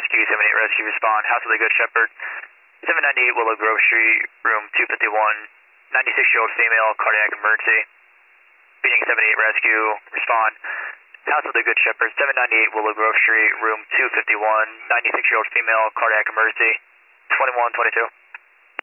Rescue, 78 Rescue, respond. House of the Good Shepherd, 798 Willow Grove Street, room 251, 96-year-old female, cardiac emergency. Beating 78 Rescue, respond. House of the Good Shepherd, 798 Willow Grove Street, room 251, 96-year-old female, cardiac emergency. 2122.